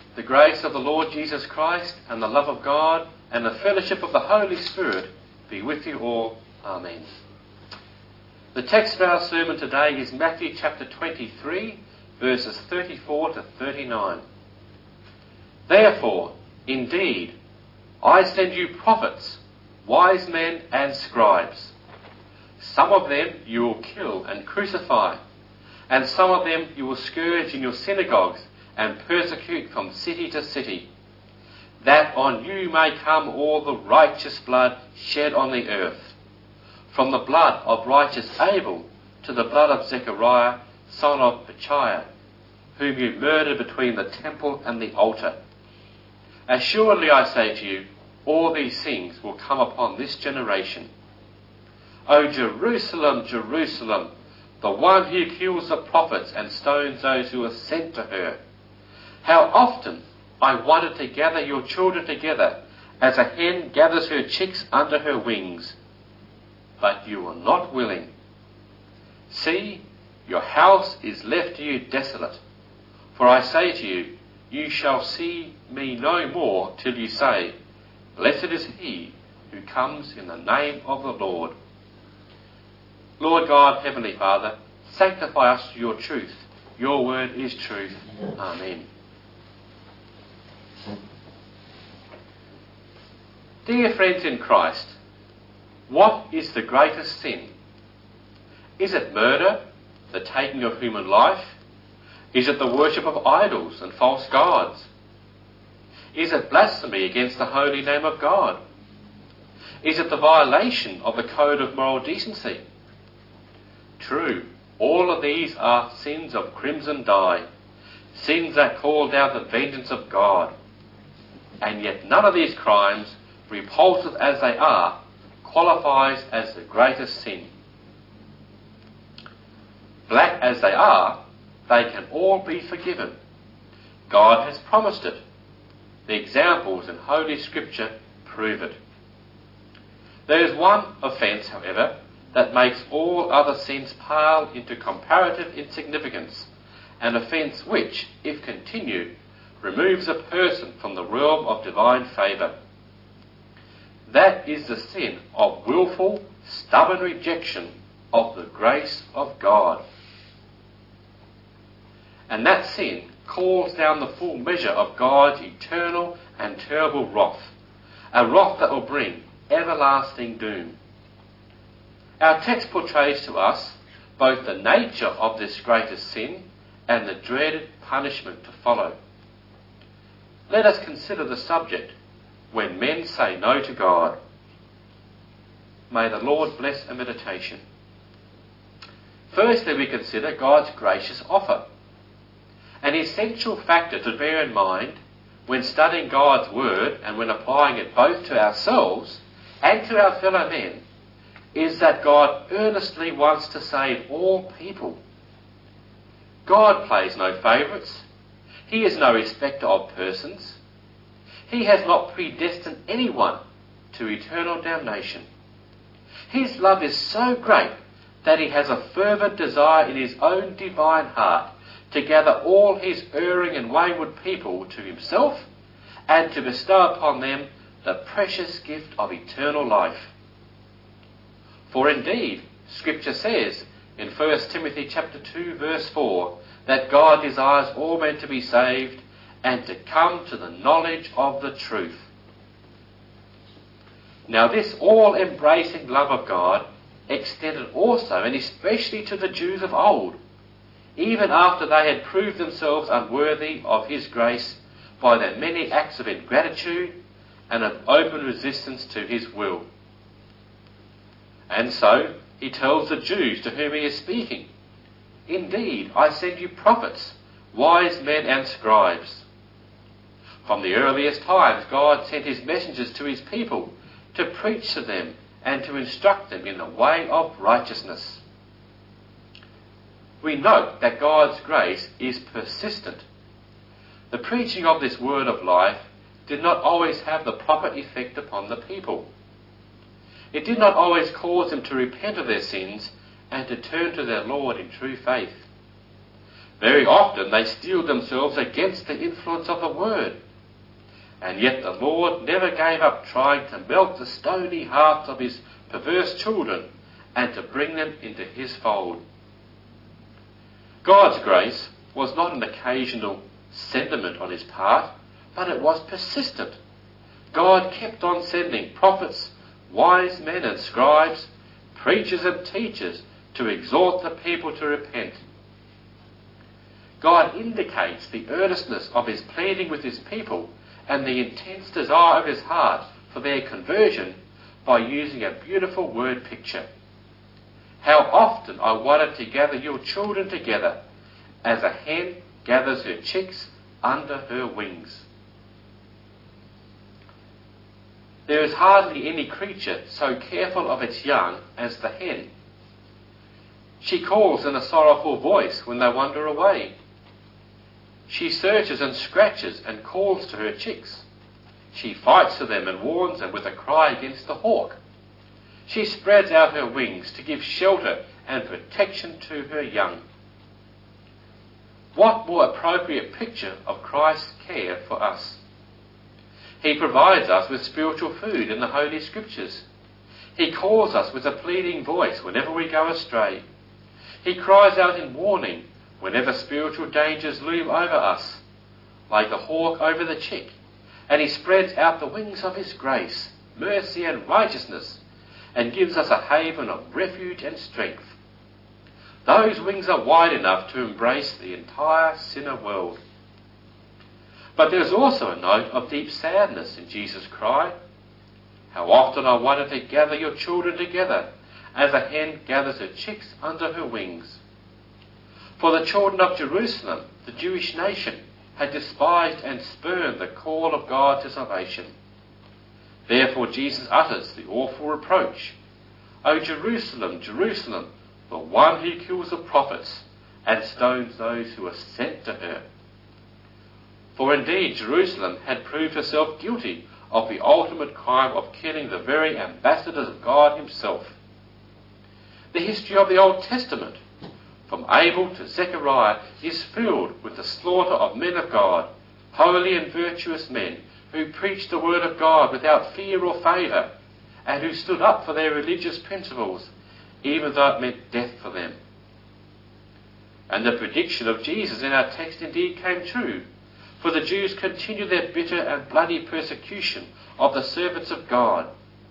The grace of the Lord Jesus Christ and the love of God and the fellowship of the Holy Spirit be with you all. Amen. The text of our sermon today is Matthew chapter 23, verses 34 to 39. Therefore, indeed, I send you prophets, wise men and scribes. Some of them you will kill and crucify, and some of them you will scourge in your synagogues and persecute from city to city, that on you may come all the righteous blood shed on the earth, from the blood of righteous Abel to the blood of Zechariah, son of Berechiah, whom you murdered between the temple and the altar. Assuredly I say to you, all these things will come upon this generation. O Jerusalem, Jerusalem, the one who kills the prophets and stones those who are sent to her. How often I wanted to gather your children together, as a hen gathers her chicks under her wings. But you were not willing. See, your house is left to you desolate. For I say to you, you shall see me no more till you say, Blessed is he who comes in the name of the Lord. Lord God, Heavenly Father, sanctify us through your truth. Your word is truth. Amen. Dear friends in Christ, what is the greatest sin? Is it murder, the taking of human life? Is it the worship of idols and false gods? Is it blasphemy against the holy name of God? Is it the violation of the code of moral decency? True, all of these are sins of crimson dye, sins that call down the vengeance of God. And yet none of these crimes, repulsive as they are, qualifies as the greatest sin. Black as they are, they can all be forgiven. God has promised it. The examples in Holy Scripture prove it. There is one offence, however, that makes all other sins pale into comparative insignificance, an offence which, if continued, removes a person from the realm of divine favour. That is the sin of willful, stubborn rejection of the grace of God. And that sin calls down the full measure of God's eternal and terrible wrath, a wrath that will bring everlasting doom. Our text portrays to us both the nature of this greatest sin and the dreaded punishment to follow. Let us consider the subject, when men say no to God. May the Lord bless a meditation. Firstly, we consider God's gracious offer. An essential factor to bear in mind when studying God's word and when applying it both to ourselves and to our fellow men is that God earnestly wants to save all people. God plays no favourites. He is no respecter of persons. He has not predestined anyone to eternal damnation. His love is so great that he has a fervent desire in his own divine heart to gather all his erring and wayward people to himself and to bestow upon them the precious gift of eternal life. For indeed, Scripture says in 1 Timothy chapter 2 verse 4 that God desires all men to be saved and to come to the knowledge of the truth. Now this all-embracing love of God extended also and especially to the Jews of old, even after they had proved themselves unworthy of his grace by their many acts of ingratitude and of open resistance to his will. And so he tells the Jews to whom he is speaking, Indeed, I send you prophets, wise men and scribes. From the earliest times, God sent his messengers to his people to preach to them and to instruct them in the way of righteousness. We note that God's grace is persistent. The preaching of this word of life did not always have the proper effect upon the people. It did not always cause them to repent of their sins and to turn to their Lord in true faith. Very often they steeled themselves against the influence of the word. And yet the Lord never gave up trying to melt the stony hearts of his perverse children and to bring them into his fold. God's grace was not an occasional sentiment on his part, but it was persistent. God kept on sending prophets, wise men and scribes, preachers and teachers to exhort the people to repent. God indicates the earnestness of his pleading with his people and the intense desire of his heart for their conversion by using a beautiful word picture. How often I wanted to gather your children together as a hen gathers her chicks under her wings. There is hardly any creature so careful of its young as the hen. She calls in a sorrowful voice when they wander away. She searches and scratches and calls to her chicks. She fights for them and warns them with a cry against the hawk. She spreads out her wings to give shelter and protection to her young. What more appropriate picture of Christ's care for us? He provides us with spiritual food in the Holy Scriptures. He calls us with a pleading voice whenever we go astray. He cries out in warning whenever spiritual dangers loom over us, like the hawk over the chick, and he spreads out the wings of his grace, mercy and righteousness, and gives us a haven of refuge and strength. Those wings are wide enough to embrace the entire sinner world. But there is also a note of deep sadness in Jesus' cry. How often I wanted to gather your children together, as a hen gathers her chicks under her wings. For the children of Jerusalem, the Jewish nation, had despised and spurned the call of God to salvation. Therefore Jesus utters the awful reproach, O Jerusalem, Jerusalem, the one who kills the prophets and stones those who are sent to her. For indeed Jerusalem had proved herself guilty of the ultimate crime of killing the very ambassadors of God himself. The history of the Old Testament, from Abel to Zechariah, is filled with the slaughter of men of God, holy and virtuous men, who preached the word of God without fear or favour, and who stood up for their religious principles, even though it meant death for them. And the prediction of Jesus in our text indeed came true, for the Jews continued their bitter and bloody persecution of the servants of God.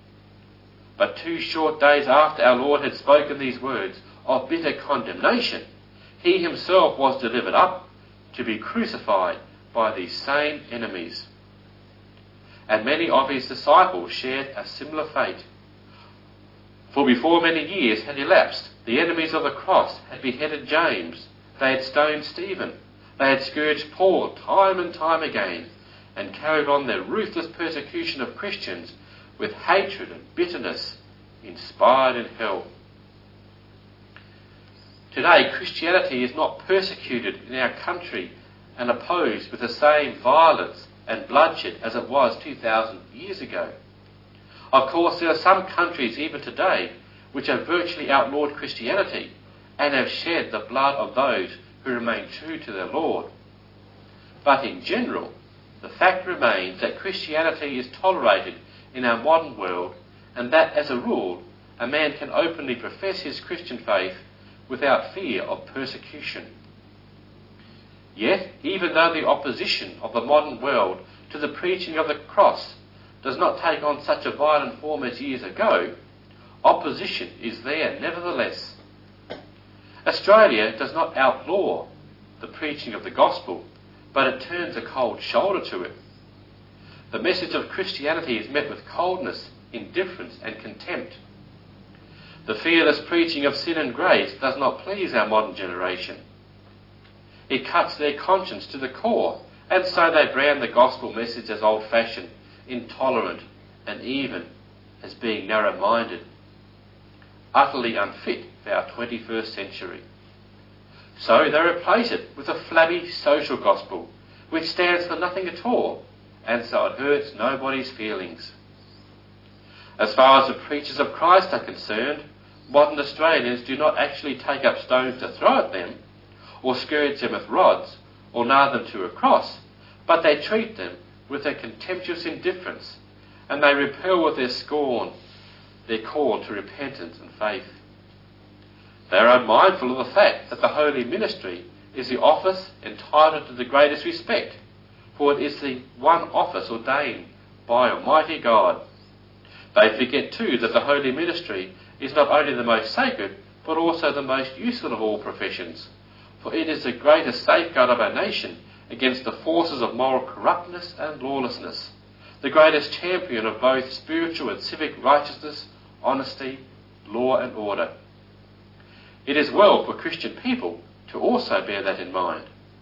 But 2 short days after our Lord had spoken these words of bitter condemnation, he himself was delivered up to be crucified by these same enemies. And many of his disciples shared a similar fate. For before many years had elapsed, the enemies of the cross had beheaded James, they had stoned Stephen, they had scourged Paul time and time again, and carried on their ruthless persecution of Christians with hatred and bitterness inspired in hell. Today, Christianity is not persecuted in our country and opposed with the same violence and bloodshed as it was 2,000 years ago. Of course, there are some countries even today which have virtually outlawed Christianity and have shed the blood of those who remain true to their Lord. But in general, the fact remains that Christianity is tolerated in our modern world, and that, as a rule, a man can openly profess his Christian faith without fear of persecution. Yet, even though the opposition of the modern world to the preaching of the cross does not take on such a violent form as years ago, opposition is there nevertheless. Australia does not outlaw the preaching of the gospel, but it turns a cold shoulder to it. The message of Christianity is met with coldness, indifference and contempt. The fearless preaching of sin and grace does not please our modern generation. It cuts their conscience to the core, and so they brand the gospel message as old-fashioned, intolerant, and even as being narrow-minded, utterly unfit for our 21st century. So they replace it with a flabby social gospel, which stands for nothing at all, and so it hurts nobody's feelings. As far as the preachers of Christ are concerned, modern Australians do not actually take up stones to throw at them, or scourge them with rods, or nail them to a cross, but they treat them with a contemptuous indifference, and they repel with their scorn their call to repentance and faith. They are unmindful of the fact that the holy ministry is the office entitled to the greatest respect, for it is the one office ordained by Almighty God. They forget too that the holy ministry is not only the most sacred, but also the most useful of all professions, for it is the greatest safeguard of our nation against the forces of moral corruptness and lawlessness, the greatest champion of both spiritual and civic righteousness, honesty, law and order. It is well for Christian people to also bear that in mind.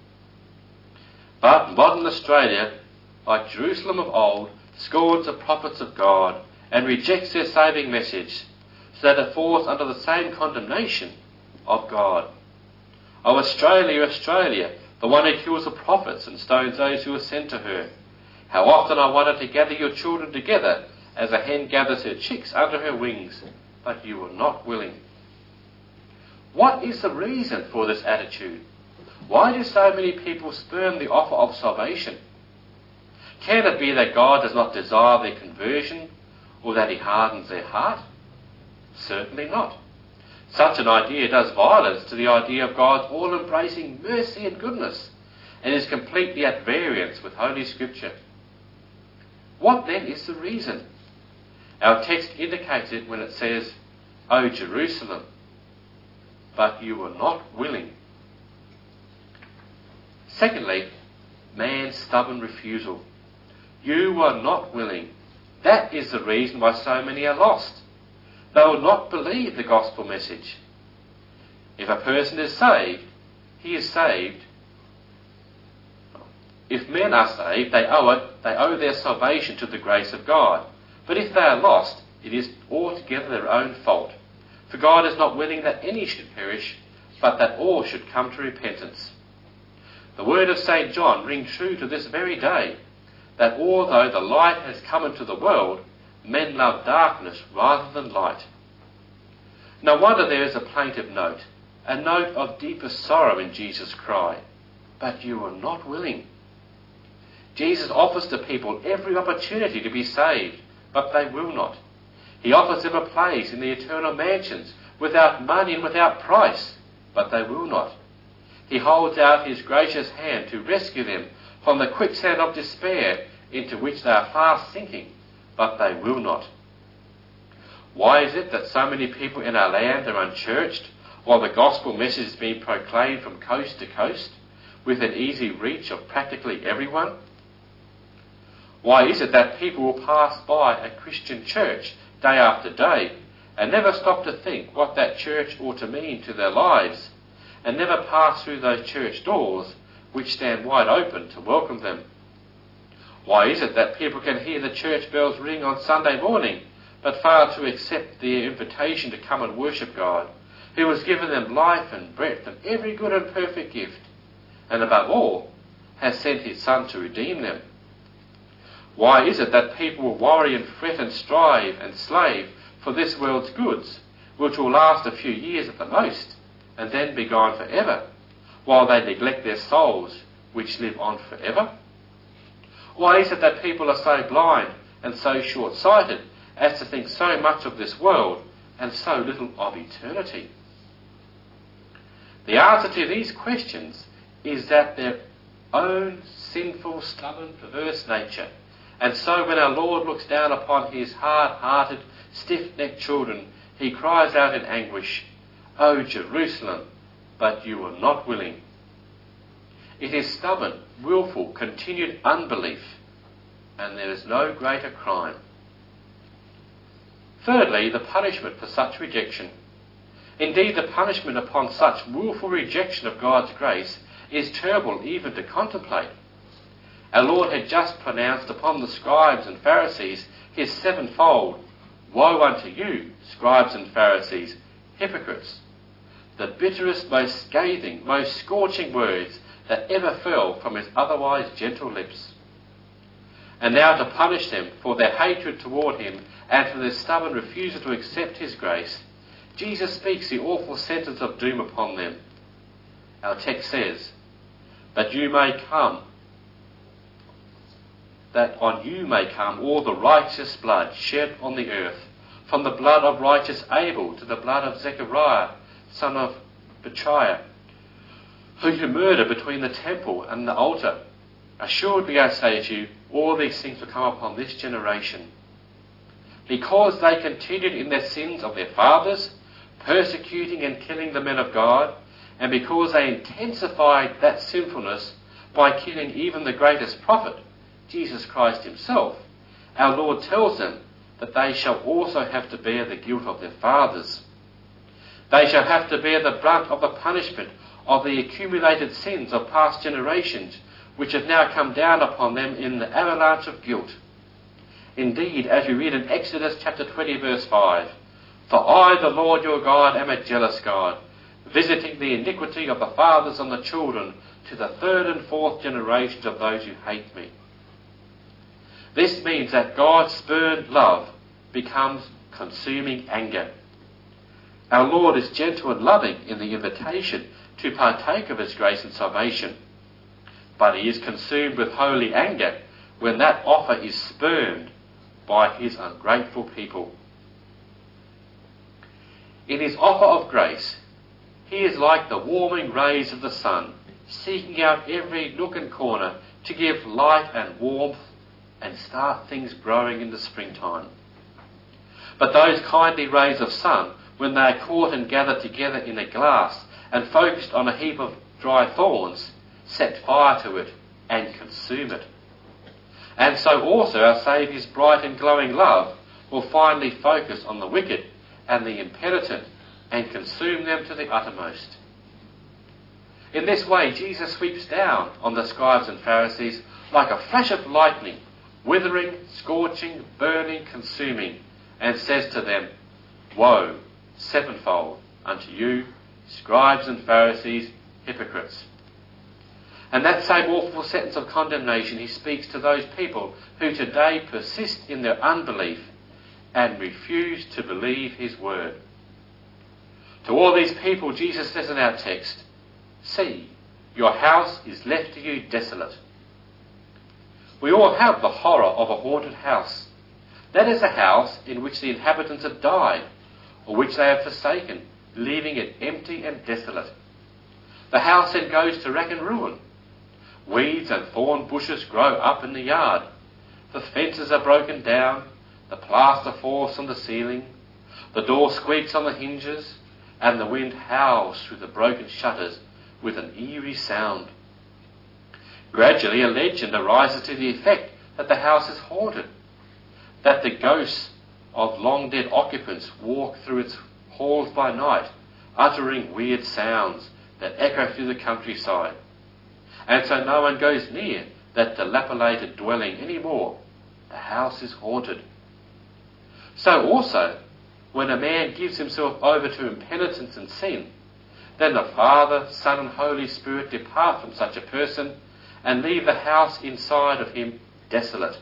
But modern Australia, like Jerusalem of old, scorns the prophets of God and rejects their saving message, so that it falls under the same condemnation of God. O Australia, Australia, the one who kills the prophets and stones those who are sent to her. How often I wanted to gather your children together as a hen gathers her chicks under her wings, but you were not willing. What is the reason for this attitude? Why do so many people spurn the offer of salvation? Can it be that God does not desire their conversion, or that he hardens their heart? Certainly not. Such an idea does violence to the idea of God's all-embracing mercy and goodness, and is completely at variance with Holy Scripture. What then is the reason? Our text indicates it when it says, O Jerusalem, but you were not willing. Secondly, man's stubborn refusal. You were not willing. That is the reason why so many are lost. They will not believe the gospel message. If a person is saved, he is saved. If men are saved, they owe their salvation to the grace of God. But if they are lost, it is altogether their own fault. For God is not willing that any should perish, but that all should come to repentance. The word of St. John rings true to this very day, that although the light has come into the world, men love darkness rather than light. No wonder there is a plaintive note, a note of deepest sorrow in Jesus' cry, but you are not willing. Jesus offers to people every opportunity to be saved, but they will not. He offers them a place in the eternal mansions without money and without price, but they will not. He holds out his gracious hand to rescue them from the quicksand of despair into which they are fast sinking, but they will not. Why is it that so many people in our land are unchurched while the gospel message is being proclaimed from coast to coast with an easy reach of practically everyone? Why is it that people will pass by a Christian church day after day and never stop to think what that church ought to mean to their lives, and never pass through those church doors which stand wide open to welcome them? Why is it that people can hear the church bells ring on Sunday morning but fail to accept the invitation to come and worship God, who has given them life and breath and every good and perfect gift, and above all, has sent his Son to redeem them? Why is it that people will worry and fret and strive and slave for this world's goods, which will last a few years at the most, and then be gone forever, while they neglect their souls, which live on forever? Why is it that people are so blind and so short-sighted as to think so much of this world and so little of eternity? The answer to these questions is that their own sinful, stubborn, perverse nature. And so when our Lord looks down upon his hard-hearted, stiff-necked children, he cries out in anguish, O Jerusalem, but you were not willing. It is stubborn, willful, continued unbelief, and there is no greater crime. Thirdly, the punishment for such rejection. Indeed, the punishment upon such willful rejection of God's grace is terrible even to contemplate. Our Lord had just pronounced upon the scribes and Pharisees his sevenfold, Woe unto you, scribes and Pharisees, hypocrites! The bitterest, most scathing, most scorching words that ever fell from his otherwise gentle lips. And now to punish them for their hatred toward him and for their stubborn refusal to accept his grace, Jesus speaks the awful sentence of doom upon them. our text says, that on you may come all the righteous blood shed on the earth, from the blood of righteous Abel to the blood of Zechariah, son of Bechiah, who you murdered between the temple and the altar. Assuredly I say to you, all these things will come upon this generation. Because they continued in their sins of their fathers, persecuting and killing the men of God, and because they intensified that sinfulness by killing even the greatest prophet, Jesus Christ himself, our Lord tells them that they shall also have to bear the guilt of their fathers. They shall have to bear the brunt of the punishment of the accumulated sins of past generations, which have now come down upon them in the avalanche of guilt. Indeed, as we read in Exodus chapter 20 verse 5, for I, the Lord your God, am a jealous God, visiting the iniquity of the fathers on the children to the third and fourth generations of those who hate me. This means that God's spurned love becomes consuming anger. Our Lord is gentle and loving in the invitation to partake of his grace and salvation, but he is consumed with holy anger when that offer is spurned by his ungrateful people. In his offer of grace, he is like the warming rays of the sun, seeking out every nook and corner to give light and warmth and start things growing in the springtime. But those kindly rays of sun, when they are caught and gathered together in a glass and focused on a heap of dry thorns, set fire to it and consume it. And so also our Saviour's bright and glowing love will finally focus on the wicked and the impenitent and consume them to the uttermost. In this way, Jesus sweeps down on the scribes and Pharisees like a flash of lightning, withering, scorching, burning, consuming, and says to them, woe, sevenfold, unto you, scribes and Pharisees, hypocrites. And that same awful sentence of condemnation he speaks to those people who today persist in their unbelief and refuse to believe his word. To all these people, Jesus says in our text, see, your house is left to you desolate. We all have the horror of a haunted house. That is a house in which the inhabitants have died, or which they have forsaken, leaving it empty and desolate. The house then goes to wreck and ruin. Weeds and thorn bushes grow up in the yard. The fences are broken down. The plaster falls from the ceiling. The door squeaks on the hinges, and the wind howls through the broken shutters with an eerie sound. Gradually a legend arises to the effect that the house is haunted, that the ghosts of long-dead occupants walk through its halls by night, uttering weird sounds that echo through the countryside. And so no one goes near that dilapidated dwelling anymore. The house is haunted. So also, when a man gives himself over to impenitence and sin, then the Father, Son and Holy Spirit depart from such a person and leave the house inside of him desolate.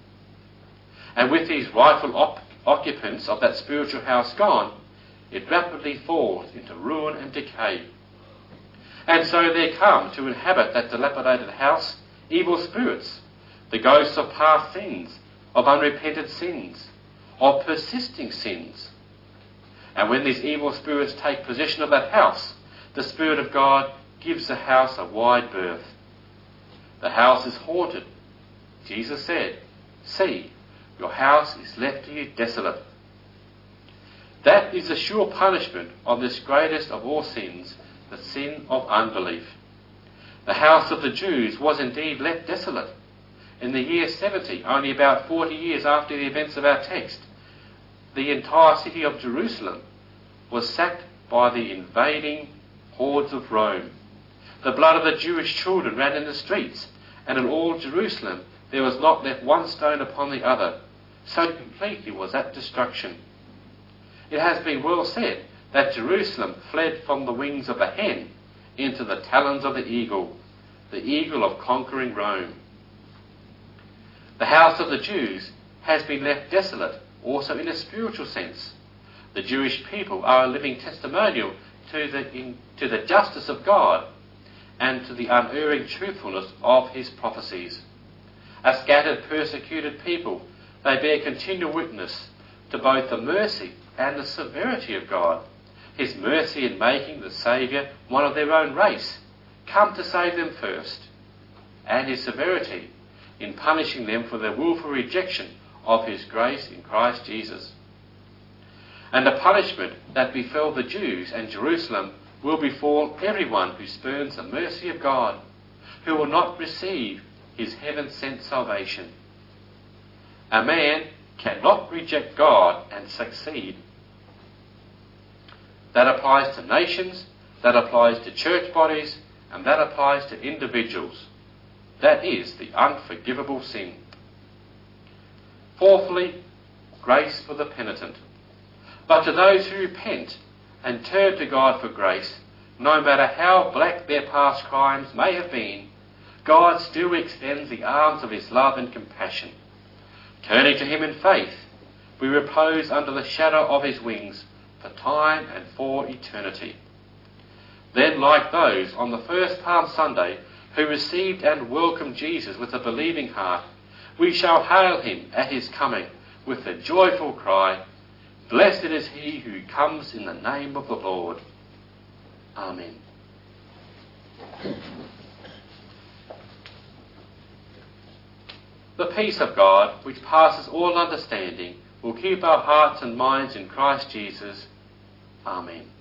And with these rightful occupants of that spiritual house gone, it rapidly falls into ruin and decay. And so there come to inhabit that dilapidated house evil spirits, the ghosts of past sins, of unrepented sins, of persisting sins. And when these evil spirits take possession of that house, the Spirit of God gives the house a wide berth. The house is haunted. Jesus said, see, your house is left to you desolate. That is the sure punishment of this greatest of all sins, the sin of unbelief. The house of the Jews was indeed left desolate. In the year 70, only about 40 years after the events of our text, the entire city of Jerusalem was sacked by the invading hordes of Rome. The blood of the Jewish children ran in the streets, and in all Jerusalem there was not left one stone upon the other. So completely was that destruction. It has been well said that Jerusalem fled from the wings of the hen into the talons of the eagle of conquering Rome. The house of the Jews has been left desolate also in a spiritual sense. The Jewish people are a living testimonial to the justice of God and to the unerring truthfulness of his prophecies. As scattered, persecuted people, they bear continual witness to both the mercy and the severity of God. His mercy in making the Saviour one of their own race, come to save them first, and his severity in punishing them for their willful rejection of his grace in Christ Jesus. And the punishment that befell the Jews and Jerusalem will befall everyone who spurns the mercy of God, who will not receive his heaven-sent salvation. A man cannot reject God and succeed. That applies to nations, that applies to church bodies, and that applies to individuals. That is the unforgivable sin. Fourthly, grace for the penitent. But to those who repent and turn to God for grace, no matter how black their past crimes may have been, God still extends the arms of his love and compassion. Turning to him in faith, we repose under the shadow of his wings for time and for eternity. Then, like those on the first Palm Sunday who received and welcomed Jesus with a believing heart, we shall hail him at his coming with the joyful cry, "Blessed is he who comes in the name of the Lord." Amen. The peace of God, which passes all understanding, will keep our hearts and minds in Christ Jesus. Amen.